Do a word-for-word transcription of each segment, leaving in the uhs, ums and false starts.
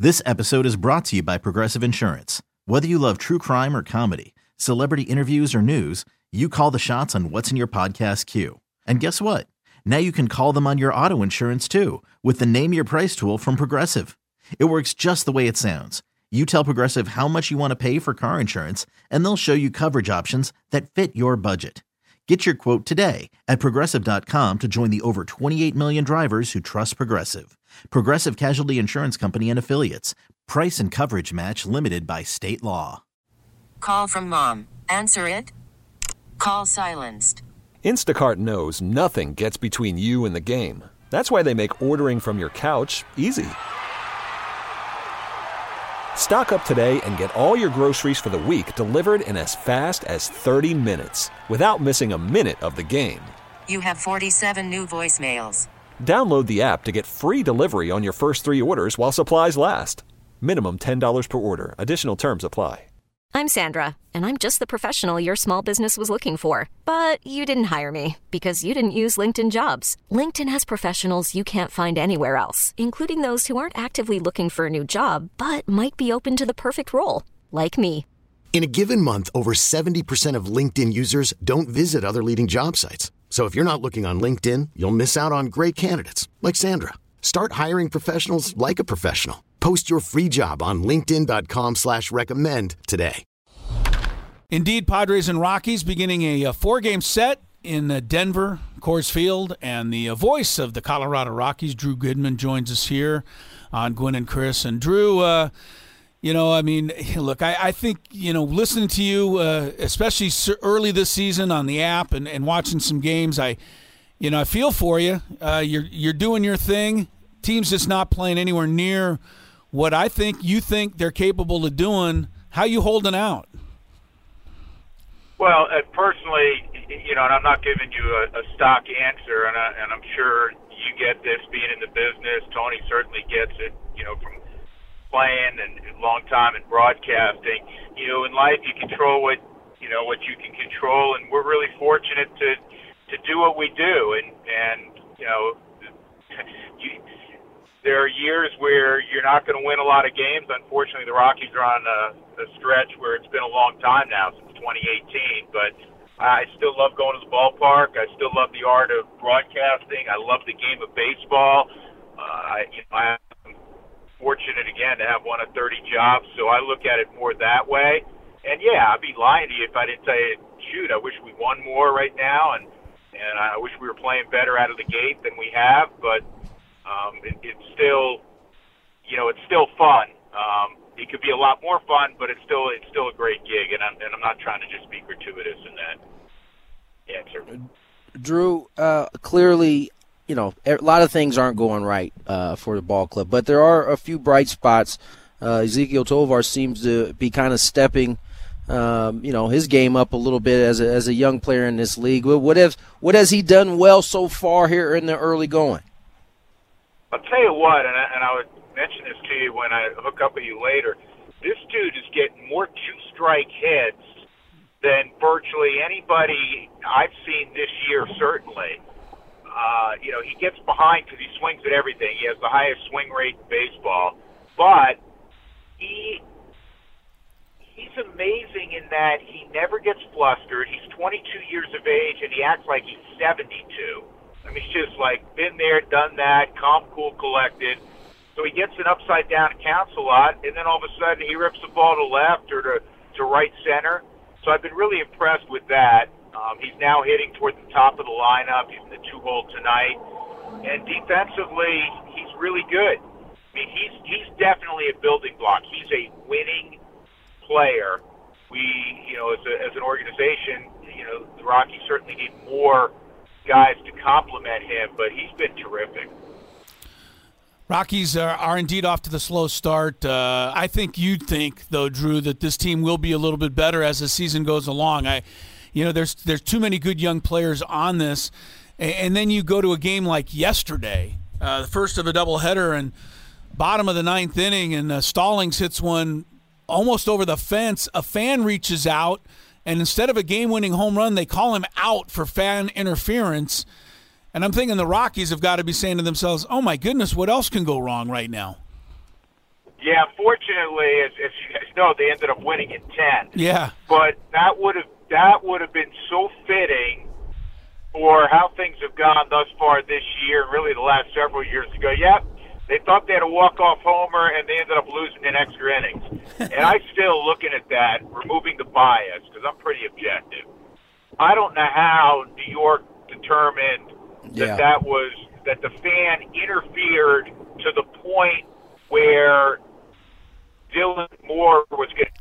This episode is brought to you by Progressive Insurance. Whether you love true crime or comedy, celebrity interviews or news, you call the shots on what's in your podcast queue. And guess what? Now you can call them on your auto insurance too with the Name Your Price tool from Progressive. It works just the way it sounds. You tell Progressive how much you want to pay for car insurance, and they'll show you coverage options that fit your budget. Get your quote today at Progressive dot com to join the over twenty-eight million drivers who trust Progressive. Progressive Casualty Insurance Company and Affiliates. Price and coverage match limited by state law. Call from mom. Answer it. Call silenced. Instacart knows nothing gets between you and the game. That's why they make ordering from your couch easy. Stock up today and get all your groceries for the week delivered in as fast as thirty minutes without missing a minute of the game. You have forty-seven new voicemails. Download the app to get free delivery on your first three orders while supplies last. Minimum ten dollars per order. Additional terms apply. I'm Sandra, and I'm just the professional your small business was looking for. But you didn't hire me because you didn't use LinkedIn Jobs. LinkedIn has professionals you can't find anywhere else, including those who aren't actively looking for a new job, but might be open to the perfect role, like me. In a given month, over seventy percent of LinkedIn users don't visit other leading job sites. So if you're not looking on LinkedIn, you'll miss out on great candidates like Sandra. Start hiring professionals like a professional. Post your free job on linkedin dot com slash recommend today. Indeed, Padres and Rockies beginning a, a four-game set in uh, Denver, Coors Field, and the uh, voice of the Colorado Rockies, Drew Goodman, joins us here on Gwynn and Chris. And Drew, uh, you know, I mean, look, I, I think, you know, listening to you, uh, especially early this season on the app and, and watching some games, I, you know, I feel for you. Uh, you're you're doing your thing. Team's just not playing anywhere near what I think you think they're capable of doing. How you holding out? Well, uh, personally, you know, and I'm not giving you a, a stock answer, and, I, and I'm sure you get this being in the business. Tony certainly gets it, you know, from playing and a long time in broadcasting. You know, in life you control what, you know, what you can control, and we're really fortunate to to do what we do. And, and you know, you, there are years where you're not going to win a lot of games. Unfortunately, the Rockies are on a, a stretch where it's been a long time now, since twenty eighteen, but I still love going to the ballpark. I still love the art of broadcasting. I love the game of baseball. Uh, I, you know, I'm fortunate, again, to have one of thirty jobs, so I look at it more that way. And, yeah, I'd be lying to you if I didn't say, shoot, I wish we won more right now, and, and I wish we were playing better out of the gate than we have, but um, it, it's still, you know, it's still fun. Um, It could be a lot more fun, but it's still it's still a great gig, and I'm and I'm not trying to just be gratuitous in that answer. Drew, uh, clearly, you know, a lot of things aren't going right uh, for the ball club, but there are a few bright spots. Uh, Ezequiel Tovar seems to be kind of stepping, um, you know, his game up a little bit as a, as a young player in this league. What has what has he done well so far here in the early going? I'll tell you what, and I, and I would mention this to you when I hook up with you later. This dude is getting more two-strike hits than virtually anybody I've seen this year, certainly. Uh, you know, he gets behind because he swings at everything. He has the highest swing rate in baseball. But he he's amazing in that he never gets flustered. He's twenty-two years of age, and he acts like he's seventy-two. I mean, he's just like been there, done that, calm, cool, collected. So he gets an upside down and counts a lot, and then all of a sudden he rips the ball to left or to, to right center. So I've been really impressed with that. Um, he's now hitting toward the top of the lineup. He's in the two-hole tonight. And defensively, he's really good. I mean, he's he's definitely a building block. He's a winning player. We, you know, as, a, as an organization, you know, the Rockies certainly need more guys to complement him, but he's been terrific. Rockies are, are indeed off to the slow start. Uh, I think you'd think, though, Drew, that this team will be a little bit better as the season goes along. I, you know, there's there's too many good young players on this, and, and then you go to a game like yesterday, uh, the first of a doubleheader, and bottom of the ninth inning, and uh, Stallings hits one almost over the fence. A fan reaches out, and instead of a game-winning home run, they call him out for fan interference. And I'm thinking the Rockies have got to be saying to themselves, oh, my goodness, what else can go wrong right now? Yeah, fortunately, as, as you guys know, they ended up winning in ten. Yeah. But that would have that would have been so fitting for how things have gone thus far this year, and really the last several years to go, yep, they thought they had a walk-off homer, and they ended up losing in extra innings. And I still, looking at that, removing the bias, because I'm pretty objective, I don't know how New York determined that yeah. that was that the fan interfered to the point where Dylan Moore was getting,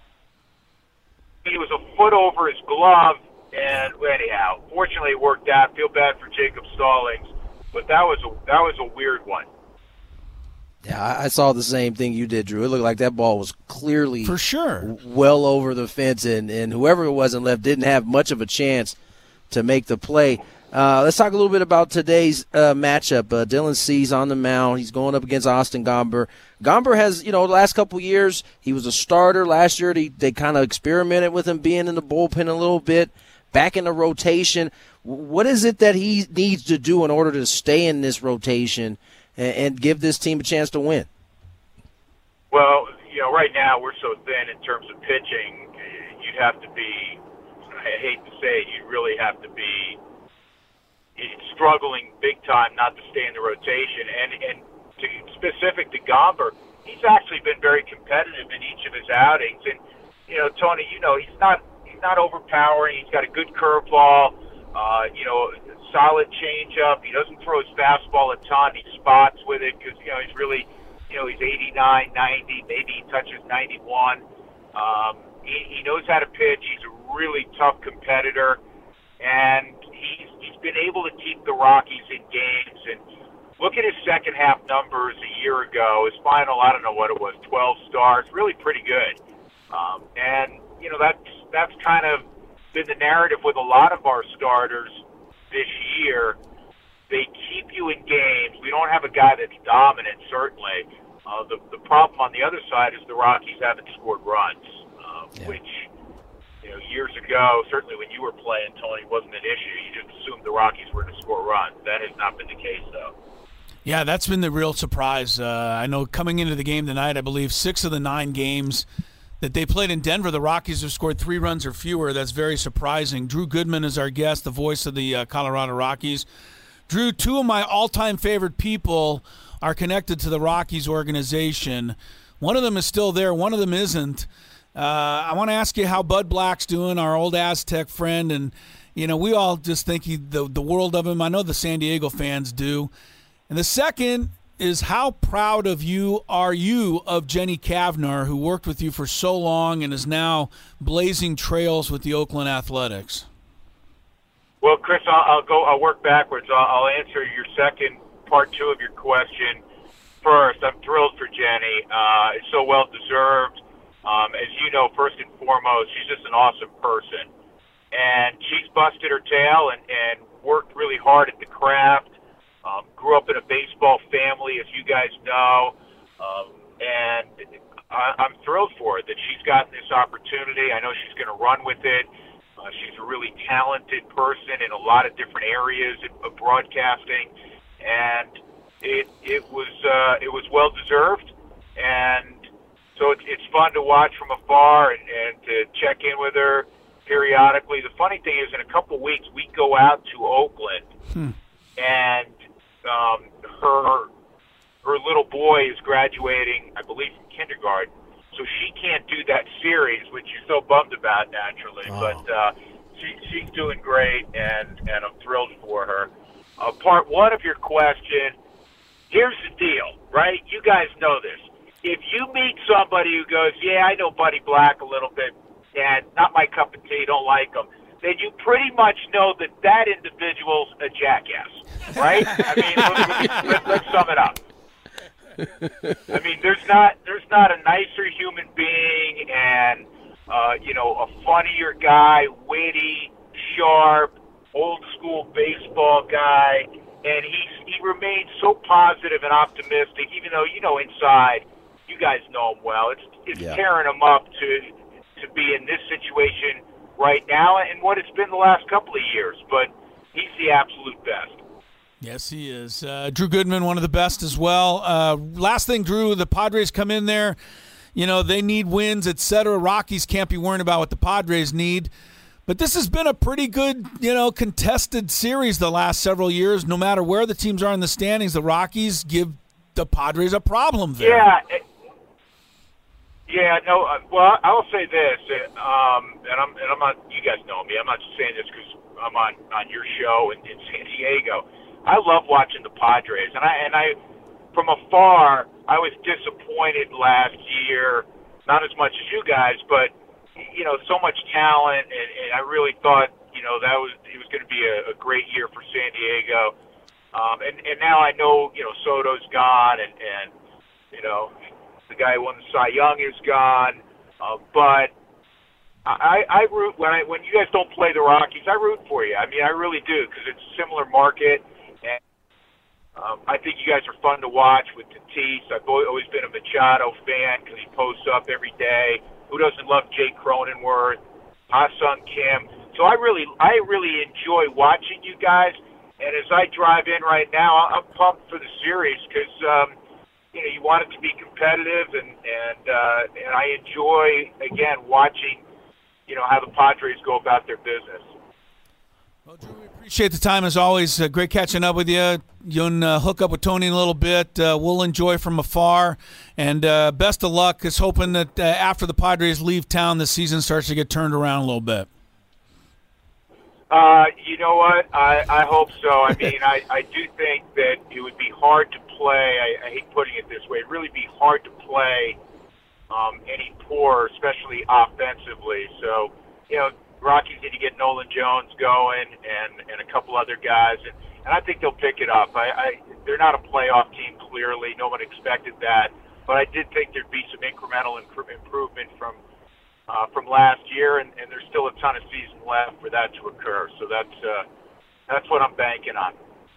he was a foot over his glove, and anyhow, fortunately it worked out. Feel bad for Jacob Stallings, but that was a, that was a weird one. Yeah, I saw the same thing you did, Drew. It looked like that ball was clearly for sure well over the fence, and, and whoever it was in left didn't have much of a chance to make the play. Uh, let's talk a little bit about today's uh, matchup. Uh, Dylan Cease on the mound. He's going up against Austin Gomber. Gomber has, you know, the last couple years, he was a starter. Last year, they, they kind of experimented with him being in the bullpen a little bit, back in the rotation. What is it that he needs to do in order to stay in this rotation and, and give this team a chance to win? Well, you know, right now we're so thin in terms of pitching. You'd have to be, I hate to say it, you'd really have to be struggling big time not to stay in the rotation. And, and to, specific to Gomber, he's actually been very competitive in each of his outings. And, you know, Tony, you know, he's not he's not overpowering. He's got a good curveball, uh, you know, solid changeup. He doesn't throw his fastball a ton. He spots with it because, you know, he's really, you know, he's eighty-nine, ninety, maybe he touches ninety-one. Um, he, he knows how to pitch. He's a really tough competitor. And he's, he's been able to keep the Rockies in games. And look at his second half numbers a year ago. His final, I don't know what it was, twelve stars, really pretty good. Um, and, you know, that's, that's kind of been the narrative with a lot of our starters this year. They keep you in games. We don't have a guy that's dominant, certainly. Uh, the, the problem on the other side is the Rockies haven't scored runs, uh, yeah. which... You know, years ago, certainly when you were playing, Tony, wasn't an issue. You just assumed the Rockies were going to score runs. That has not been the case, though. Yeah, that's been the real surprise. Uh, I know coming into the game tonight, I believe six of the nine games that they played in Denver, the Rockies have scored three runs or fewer. That's very surprising. Drew Goodman is our guest, the voice of the uh, Colorado Rockies. Drew, two of my all-time favorite people are connected to the Rockies organization. One of them is still there. One of them isn't. Uh, I want to ask you how Bud Black's doing, our old Aztec friend, and you know we all just think he, the the world of him. I know the San Diego fans do. And the second is how proud of you are you of Jenny Cavnar, who worked with you for so long and is now blazing trails with the Oakland Athletics. Well, Chris, I'll, I'll go. I'll work backwards. I'll, I'll answer your second part two of your question first. I'm thrilled for Jenny. Uh, it's so well deserved. Um, as you know, first and foremost, she's just an awesome person. And she's busted her tail and, and worked really hard at the craft. Um, grew up in a baseball family, as you guys know. Um, and I, I'm thrilled for her that she's gotten this opportunity. I know she's going to run with it. Uh, she's a really talented person in a lot of different areas of, of broadcasting. And it, it was, uh, it was well deserved. And So it's, it's fun to watch from afar and, and to check in with her periodically. The funny thing is, in a couple of weeks, we go out to Oakland, hmm. and um, her her little boy is graduating, I believe, from kindergarten. So she can't do that series, which she's so bummed about, naturally. Oh. But uh, she, she's doing great, and, and I'm thrilled for her. Uh, part one of your question, here's the deal, right? You guys know this. If you meet somebody who goes, yeah, I know Buddy Black a little bit, and not my cup of tea, don't like him, then you pretty much know that that individual's a jackass, right? I mean, let's, let's, let's sum it up. I mean, there's not there's not a nicer human being and, uh, you know, a funnier guy, witty, sharp, old-school baseball guy, and he's, he remains so positive and optimistic, even though, you know, inside, you guys know him well. It's it's yeah. tearing him up to to be in this situation right now and what it's been the last couple of years. But he's the absolute best. Yes, he is. Uh, Drew Goodman, one of the best as well. Uh, last thing, Drew, the Padres come in there. You know, they need wins, et cetera. Rockies can't be worrying about what the Padres need. But this has been a pretty good, you know, contested series the last several years. No matter where the teams are in the standings, the Rockies give the Padres a problem there. Yeah. It, yeah, no, uh, well, I will say this, um, and, I'm, and I'm not, you guys know me, I'm not just saying this because I'm on, on your show in, in San Diego. I love watching the Padres, and I and I from afar I was disappointed last year, not as much as you guys, but you know, so much talent, and, and I really thought you know that was it was going to be a, a great year for San Diego, um, and and now I know you know Soto's gone, and and you know the guy who won the Cy Young is gone, uh, but. I, I root when I when you guys don't play the Rockies. I root for you. I mean, I really do because it's a similar market, and um, I think you guys are fun to watch with Tatis. I've always been a Machado fan because he posts up every day. Who doesn't love Jake Cronenworth, Ha-Sung Kim? So I really, I really enjoy watching you guys. And as I drive in right now, I'm pumped for the series because um, you know you want it to be competitive, and and uh, and I enjoy again watching. You know, how the Padres go about their business. Well, Drew, we appreciate the time as always. Uh, great catching up with you. You can uh, hook up with Tony in a little bit. Uh, we'll enjoy from afar. And uh, best of luck. Is hoping that uh, after the Padres leave town, the season starts to get turned around a little bit. Uh, you know what? I, I hope so. I mean, I, I do think that it would be hard to play. I, I hate putting it this way. It'd really be hard to play Um, any poor, especially offensively. So, you know, Rockies need to get Nolan Jones going and, and a couple other guys, and, and I think they'll pick it up. I, I they're not a playoff team, clearly. No one expected that, but I did think there'd be some incremental imp- improvement from uh, from last year, and, and there's still a ton of season left for that to occur. So that's uh, that's what I'm banking on.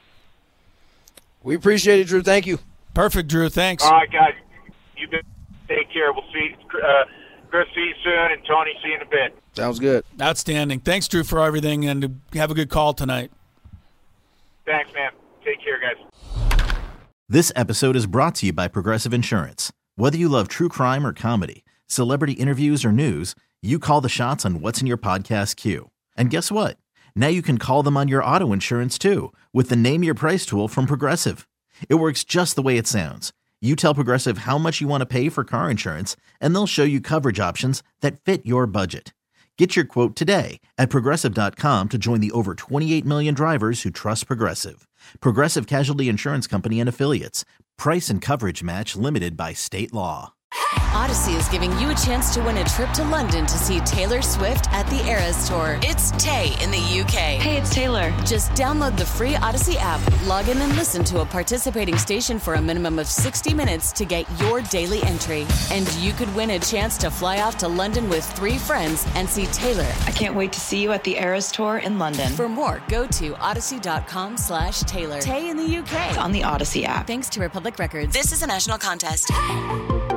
We appreciate it, Drew. Thank you. Perfect, Drew. Thanks. All right, guys. You've been. Take care. We'll see, uh, Chris, see you soon, and Tony, see you in a bit. Sounds good. Outstanding. Thanks, Drew, for everything, and have a good call tonight. Thanks, man. Take care, guys. This episode is brought to you by Progressive Insurance. Whether you love true crime or comedy, celebrity interviews or news, you call the shots on what's in your podcast queue. And guess what? Now you can call them on your auto insurance, too, with the Name Your Price tool from Progressive. It works just the way it sounds. You tell Progressive how much you want to pay for car insurance, and they'll show you coverage options that fit your budget. Get your quote today at Progressive dot com to join the over twenty-eight million drivers who trust Progressive. Progressive Casualty Insurance Company and Affiliates. Price and coverage match limited by state law. Odyssey is giving you a chance to win a trip to London to see Taylor Swift at the Eras Tour. It's Tay in the U K. Hey, it's Taylor. Just download the free Odyssey app, log in and listen to a participating station for a minimum of sixty minutes to get your daily entry. And you could win a chance to fly off to London with three friends and see Taylor. I can't wait to see you at the Eras Tour in London. For more, go to odyssey.com slash Taylor. Tay in the U K. It's on the Odyssey app. Thanks to Republic Records. This is a national contest.